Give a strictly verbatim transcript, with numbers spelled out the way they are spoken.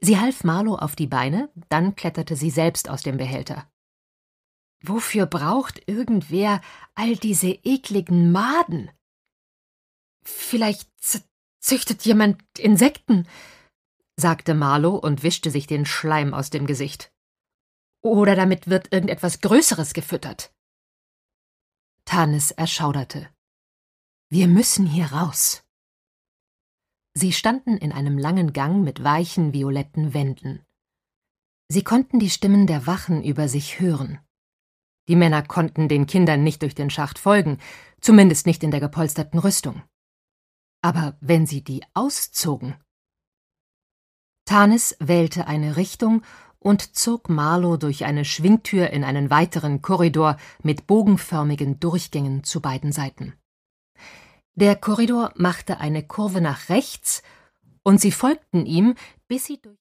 Sie half Marlow auf die Beine, dann kletterte sie selbst aus dem Behälter. »Wofür braucht irgendwer all diese ekligen Maden?« »Vielleicht züchtet jemand Insekten«, sagte Marlow und wischte sich den Schleim aus dem Gesicht. »Oder damit wird irgendetwas Größeres gefüttert.« Tanis erschauderte. »Wir müssen hier raus.« Sie standen in einem langen Gang mit weichen, violetten Wänden. Sie konnten die Stimmen der Wachen über sich hören. Die Männer konnten den Kindern nicht durch den Schacht folgen, zumindest nicht in der gepolsterten Rüstung. Aber wenn sie die auszogen… Tanis wählte eine Richtung und zog Marlow durch eine Schwingtür in einen weiteren Korridor mit bogenförmigen Durchgängen zu beiden Seiten. Der Korridor machte eine Kurve nach rechts, und sie folgten ihm, bis sie durch